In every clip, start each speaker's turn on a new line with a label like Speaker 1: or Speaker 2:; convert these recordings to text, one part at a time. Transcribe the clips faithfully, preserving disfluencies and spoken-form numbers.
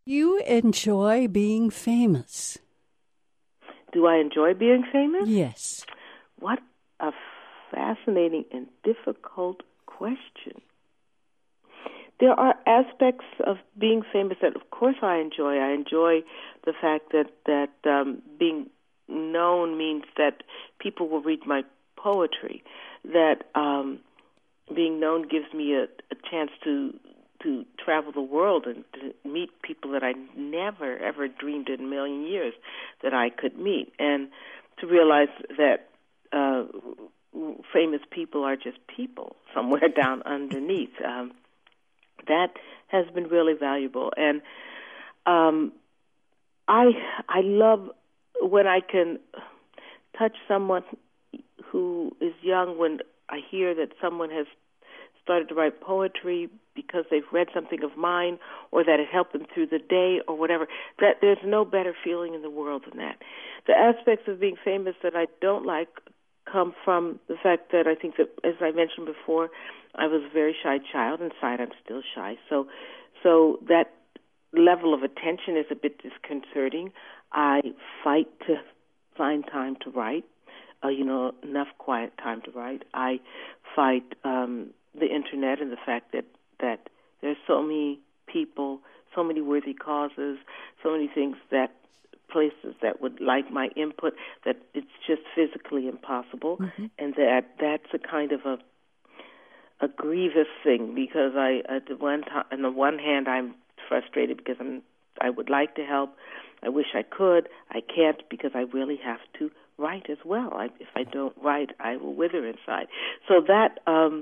Speaker 1: You enjoy being famous.
Speaker 2: Do I enjoy being famous?
Speaker 1: Yes.
Speaker 2: What a fascinating and difficult question. There are aspects of being famous that, of course, I enjoy. I enjoy the fact that, that um, being known means that people will read my poetry, that um, being known gives me a, a chance to to travel the world and to meet people that I never, ever dreamed in a million years that I could meet, and to realize that uh, famous people are just people somewhere down underneath. Um, that has been really valuable. And um, I I love when I can touch someone who is young, when I hear that someone has started to write poetry because they've read something of mine, or that it helped them through the day, or whatever. That there's no better feeling in the world than that. The aspects of being famous that I don't like come from the fact that I think that, as I mentioned before, I was a very shy child. Inside, I'm still shy. So, so that level of attention is a bit disconcerting. I fight to find time to write. Uh, you know, enough quiet time to write. I fight um, the internet and the fact that, that there's so many people, so many worthy causes, so many things that places that would like my input, that it's just physically impossible. Mm-hmm. And that that's a kind of a a grievous thing, because I at the one time, on the one hand, I'm frustrated because I'm I would like to help. I wish I could. I can't, because I really have to write as well. I, if I don't write, I will wither inside. So that um,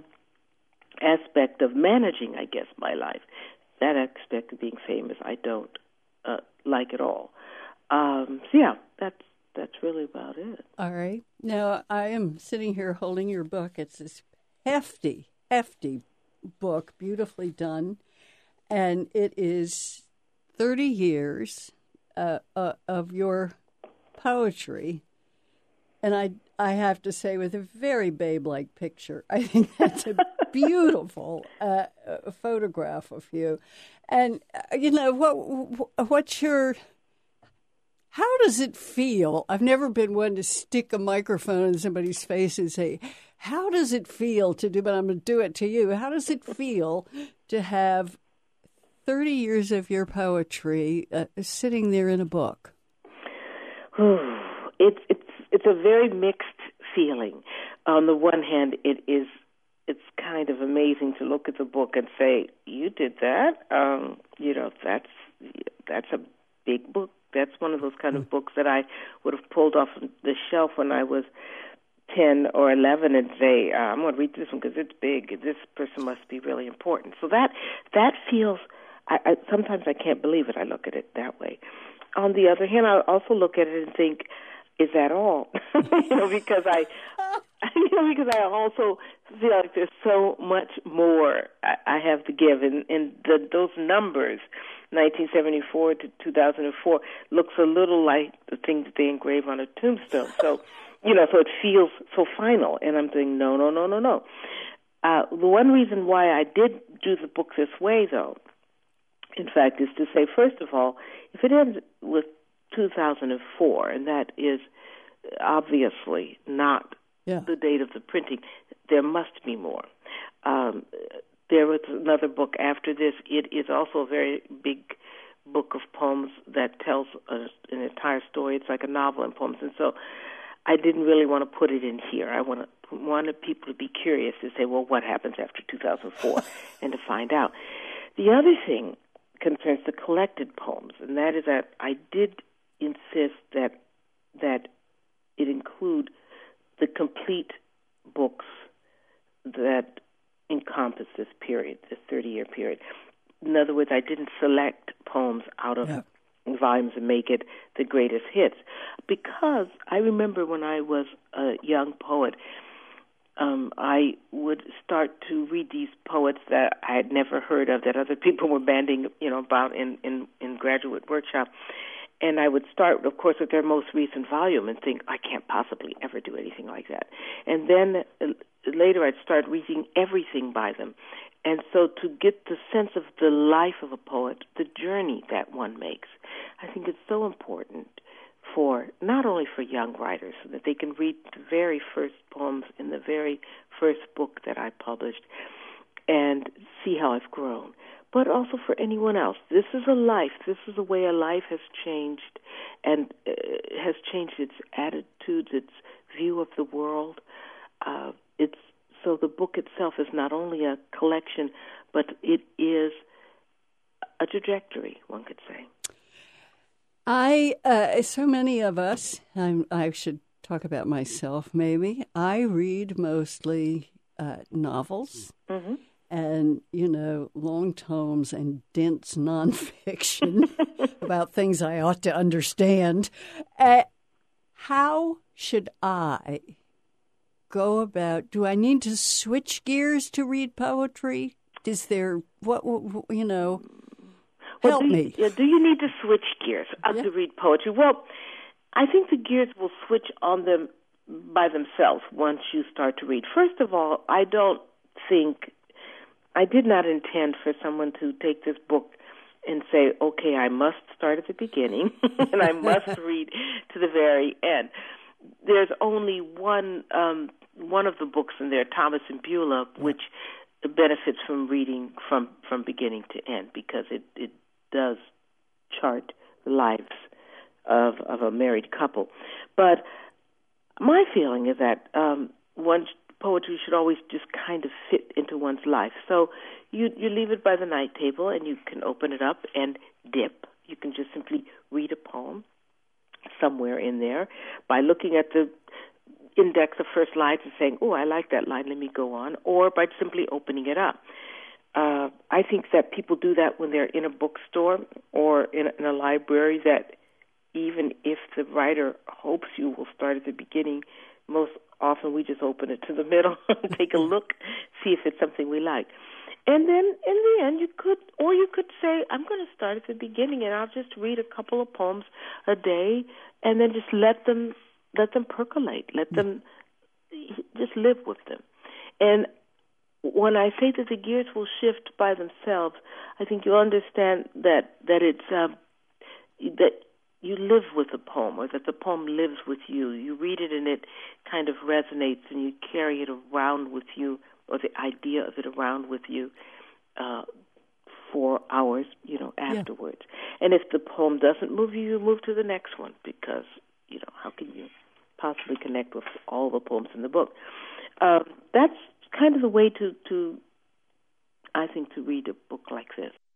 Speaker 2: aspect of managing, I guess, my life, that aspect of being famous, I don't uh, like at all. Um, so yeah, that's that's really about it.
Speaker 1: All right. Now, I am sitting here holding your book. It's this hefty, hefty book, beautifully done, and it is thirty years uh, uh, of your poetry. And I I have to say, with a very babe-like picture, I think that's a beautiful uh, uh, photograph of you. And, uh, you know, what what's your... How does it feel? I've never been one to stick a microphone in somebody's face and say, how does it feel to do, but I'm going to do it to you. How does it feel to have thirty years of your poetry uh, sitting there in a book?
Speaker 2: It's it's it's a very mixed feeling. On the one hand, it is it's kind of amazing to look at the book and say, you did that? Um, you know, that's that's a big book. That's one of those kind of books that I would have pulled off the shelf when I was ten or eleven and say, uh, I'm going to read this one because it's big. This person must be really important. So that that feels, I, I, sometimes I can't believe it. I look at it that way. On the other hand, I also look at it and think, is that all? you know, because I, you know, because I also feel like there's so much more I, I have to give, and, and the, those numbers, nineteen seventy-four to two thousand four, looks a little like the thing that they engrave on a tombstone. So, you know, so it feels so final, and I'm thinking, no, no, no, no, no. Uh, the one reason why I did do the book this way, though, in fact, is to say, first of all, if it ends with two thousand four, and that is obviously not yeah. the date of the printing, there must be more. Um, there was another book after this. It is also a very big book of poems that tells a, an entire story. It's like a novel in poems, and so I didn't really want to put it in here. I wanted, wanted people to be curious to say, well, what happens after two thousand four, and to find out. The other thing concerns the collected poems, and that is that I did insist that that it include the complete books that encompass this period, this thirty-year period. In other words, I didn't select poems out of yeah. volumes and make it the greatest hits, because I remember when I was a young poet, Um, I would start to read these poets that I had never heard of, that other people were banding, you know, about in, in, in graduate workshop. And I would start, of course, with their most recent volume and think, I can't possibly ever do anything like that. And then uh, later I'd start reading everything by them And so to get the sense of the life of a poet, the journey that one makes, I think it's so important for, not only for young writers, so that they can read the very first poems in the very first book that I published and see how I've grown, but also for anyone else. This is a life. This is a way a life has changed and uh, has changed its attitudes, its view of the world. Uh, it's so the book itself is not only a collection, but it is a trajectory, one could say.
Speaker 1: I, uh, so many of us, I'm, I should talk about myself maybe, I read mostly uh, novels. Mm-hmm. And, you know, long tomes and dense nonfiction about things I ought to understand. Uh, how should I go about, do I need to switch gears to read poetry? Is there, what, what you know,
Speaker 2: well,
Speaker 1: help
Speaker 2: do you,
Speaker 1: me.
Speaker 2: Yeah, do you need to switch gears uh, yeah. to read poetry? Well, I think the gears will switch on them by themselves once you start to read. First of all, I don't think, I did not intend for someone to take this book and say, okay, I must start at the beginning and I must read to the very end. There's only one um, one of the books in there, Thomas and Beulah, which benefits from reading from, from beginning to end because it, it does chart the lives of, of a married couple. But my feeling is that um, one's poetry should always just kind of fit into one's life. So you you leave it by the night table and you can open it up and dip. You can just simply read a poem somewhere in there by looking at the index of first lines and saying, oh, I like that line, let me go on, or by simply opening it up. Uh, I think that people do that when they're in a bookstore or in a, in a library, that even if the writer hopes you will start at the beginning, most often we just open it to the middle and take a look, see if it's something we like. And then in the end you could, or you could say, I'm going to start at the beginning and I'll just read a couple of poems a day and then just let them let them percolate, let them just live with them. And when I say that the gears will shift by themselves, I think you'll understand that, that it's uh, that you live with the poem, or that the poem lives with you. You read it and it kind of resonates and you carry it around with you, or the idea of it around with you uh, for hours, you know, afterwards. Yeah. And if the poem doesn't move you, you move to the next one because, you know, how can you possibly connect with all the poems in the book? Um, that's kind of the way to, to, I think, to read a book like this.